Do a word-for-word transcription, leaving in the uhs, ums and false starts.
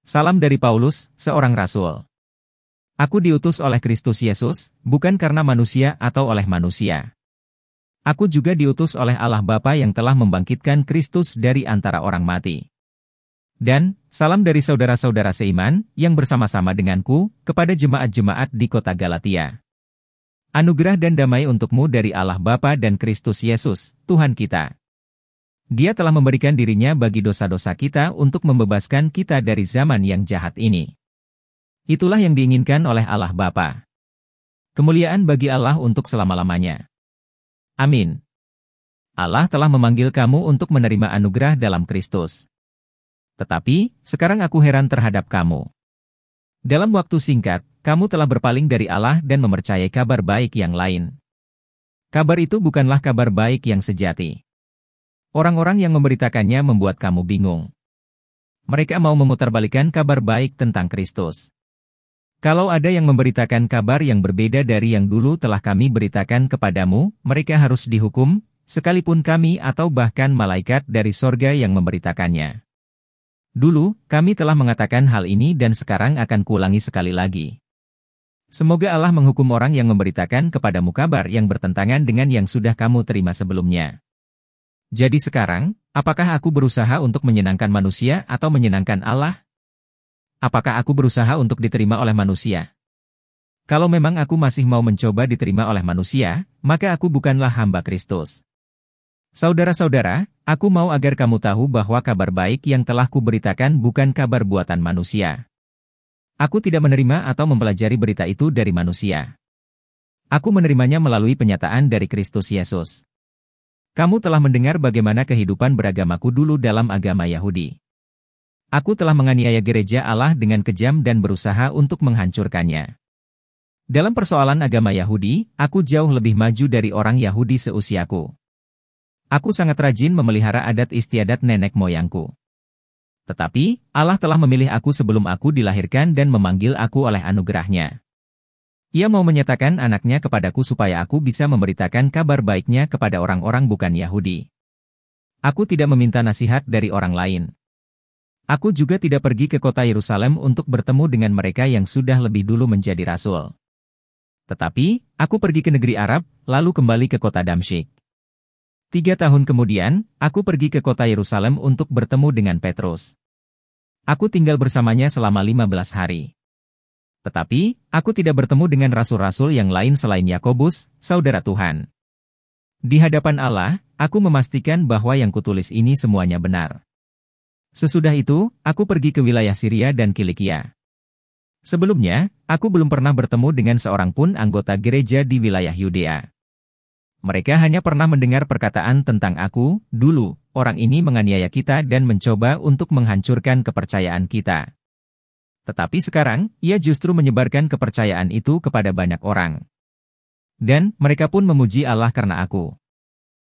Salam dari Paulus, seorang rasul. Aku diutus oleh Kristus Yesus, bukan karena manusia atau oleh manusia. Aku juga diutus oleh Allah Bapa yang telah membangkitkan Kristus dari antara orang mati. Dan, salam dari saudara-saudara seiman, yang bersama-sama denganku, kepada jemaat-jemaat di kota Galatia. Anugerah dan damai untukmu dari Allah Bapa dan Kristus Yesus, Tuhan kita. Dia telah memberikan dirinya bagi dosa-dosa kita untuk membebaskan kita dari zaman yang jahat ini. Itulah yang diinginkan oleh Allah Bapa. Kemuliaan bagi Allah untuk selama-lamanya. Amin. Allah telah memanggil kamu untuk menerima anugerah dalam Kristus. Tetapi, sekarang aku heran terhadap kamu. Dalam waktu singkat, kamu telah berpaling dari Allah dan mempercayai kabar baik yang lain. Kabar itu bukanlah kabar baik yang sejati. Orang-orang yang memberitakannya membuat kamu bingung. Mereka mau memutarbalikkan kabar baik tentang Kristus. Kalau ada yang memberitakan kabar yang berbeda dari yang dulu telah kami beritakan kepadamu, mereka harus dihukum, sekalipun kami atau bahkan malaikat dari sorga yang memberitakannya. Dulu, kami telah mengatakan hal ini dan sekarang akan kuulangi sekali lagi. Semoga Allah menghukum orang yang memberitakan kepadamu kabar yang bertentangan dengan yang sudah kamu terima sebelumnya. Jadi sekarang, apakah aku berusaha untuk menyenangkan manusia atau menyenangkan Allah? Apakah aku berusaha untuk diterima oleh manusia? Kalau memang aku masih mau mencoba diterima oleh manusia, maka aku bukanlah hamba Kristus. Saudara-saudara, aku mau agar kamu tahu bahwa kabar baik yang telah kuberitakan bukan kabar buatan manusia. Aku tidak menerima atau mempelajari berita itu dari manusia. Aku menerimanya melalui penyataan dari Kristus Yesus. Kamu telah mendengar bagaimana kehidupan beragamaku dulu dalam agama Yahudi. Aku telah menganiaya gereja Allah dengan kejam dan berusaha untuk menghancurkannya. Dalam persoalan agama Yahudi, aku jauh lebih maju dari orang Yahudi seusiaku. Aku sangat rajin memelihara adat istiadat nenek moyangku. Tetapi, Allah telah memilih aku sebelum aku dilahirkan dan memanggil aku oleh anugerahnya. Ia mau menyatakan anaknya kepadaku supaya aku bisa memberitakan kabar baiknya kepada orang-orang bukan Yahudi. Aku tidak meminta nasihat dari orang lain. Aku juga tidak pergi ke kota Yerusalem untuk bertemu dengan mereka yang sudah lebih dulu menjadi rasul. Tetapi, aku pergi ke negeri Arab, lalu kembali ke kota Damsyik. Tiga tahun kemudian, aku pergi ke kota Yerusalem untuk bertemu dengan Petrus. Aku tinggal bersamanya selama lima belas hari. Tetapi, aku tidak bertemu dengan rasul-rasul yang lain selain Yakobus, saudara Tuhan. Di hadapan Allah, aku memastikan bahwa yang kutulis ini semuanya benar. Sesudah itu, aku pergi ke wilayah Syria dan Kilikia. Sebelumnya, aku belum pernah bertemu dengan seorang pun anggota gereja di wilayah Yudea. Mereka hanya pernah mendengar perkataan tentang aku, dulu, orang ini menganiaya kita dan mencoba untuk menghancurkan kepercayaan kita. Tetapi sekarang, ia justru menyebarkan kepercayaan itu kepada banyak orang. Dan, mereka pun memuji Allah karena aku.